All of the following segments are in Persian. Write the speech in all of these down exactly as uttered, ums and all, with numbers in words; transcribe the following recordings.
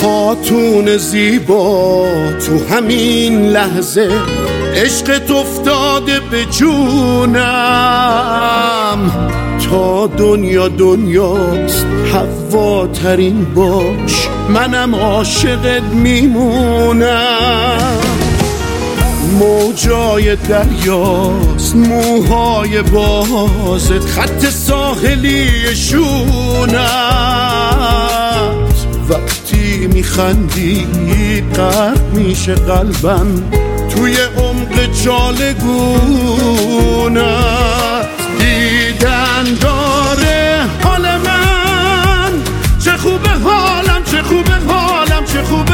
خاتون زیبا تو همین لحظه عشقت افتاده به جونم، تا دنیا دنیاست حوا ترین باش، منم عاشقت میمونم. موجای دریاست موهای بازت، خط ساحلی شونت، وقتی میخندی غرق میشه قلبم توی عمق چالگونت. دیدن داره حال من، چه خوبه حالم، چه خوبه حالم، چه خوبه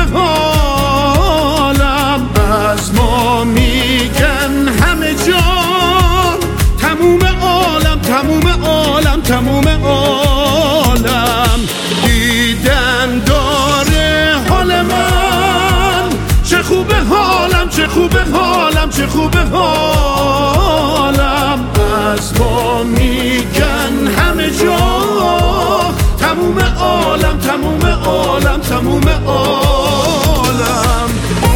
حالم. از ما میگن همه جا تموم عالم، تموم عالم، تموم عالم. دیدن داره حال من، چه خوبه حالم، چه خوبه حالم، چه خوبه حالم. از ما میگن همه جا تموم عالم، تموم عالم، تموم عالم.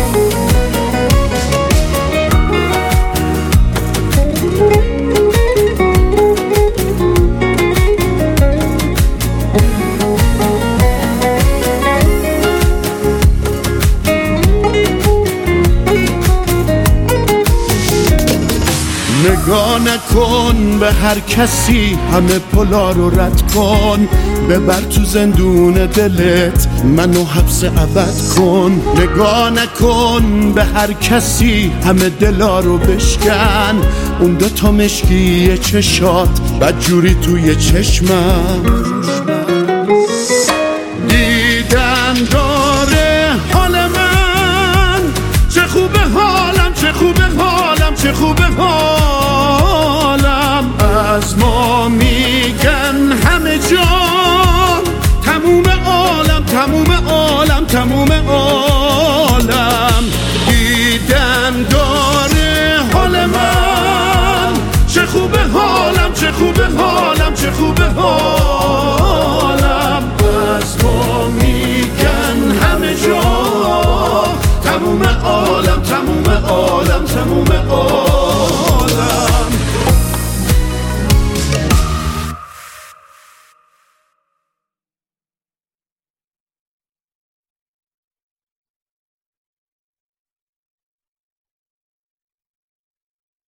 نگاه نکن به هر کسی، همه پلا رو رد کن، ببر تو زندون دلت منو حبس ابد کن. نگاه نکن به هر کسی، همه دلا رو بشکن، اون دو تا مشکی چشات بدجوری توی چشمم. دیدن داره حال من، چه خوبه حالم، چه خوبه حالم، چه خوبه حالم. از ما میگن همه جا تموم عالم، تموم عالم، تموم عالم. دیدن داره حال من، چه خوبه حالم، چه خوبه حالم، چه خوبه حالم. از ما میگن همه جا تموم عالم، تموم عالم، تموم عالم.